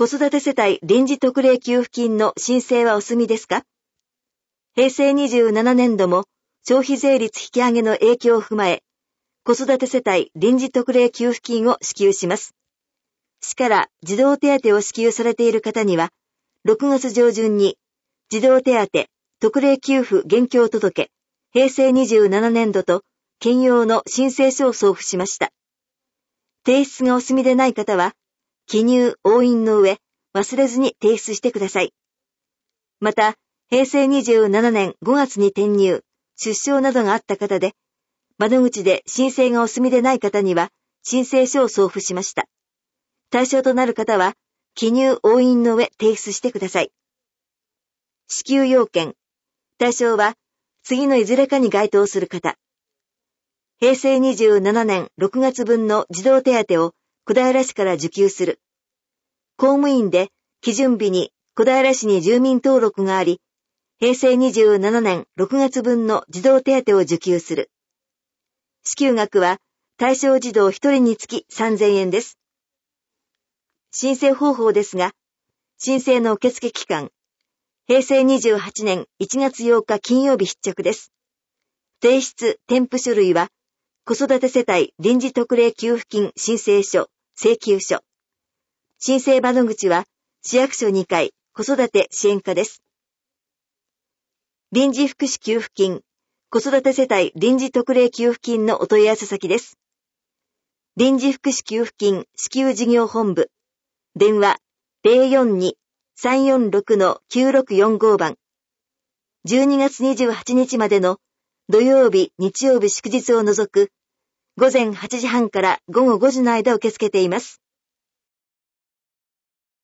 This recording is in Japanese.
子育て世帯臨時特例給付金の申請はお済みですか？平成27年度も消費税率引き上げの影響を踏まえ、子育て世帯臨時特例給付金を支給します。市から児童手当を支給されている方には、6月上旬に児童手当特例給付現況届平成27年度と兼用の申請書を送付しました。提出がお済みでない方は、記入押印の上、忘れずに提出してください。また、平成27年5月に転入、出生などがあった方で、窓口で申請がお済みでない方には、申請書を送付しました。対象となる方は、記入押印の上提出してください。支給要件。対象は、次のいずれかに該当する方。平成27年6月分の児童手当を小平市から受給する。公務員で基準日に小平市に住民登録があり、平成27年6月分の児童手当を受給する。支給額は対象児童1人につき3000円です。申請方法ですが、申請の受付期間、平成28年1月8日金曜日必着です。提出添付書類は、子育て世帯臨時特例給付金申請書、請求書。申請窓口は、市役所2階子育て支援課です。臨時福祉給付金、子育て世帯臨時特例給付金のお問い合わせ先です。臨時福祉給付金支給事業本部。電話 042-346-9645 番。12月28日までの土曜日、日曜日祝日を除く午前8時半から午後5時の間受け付けています。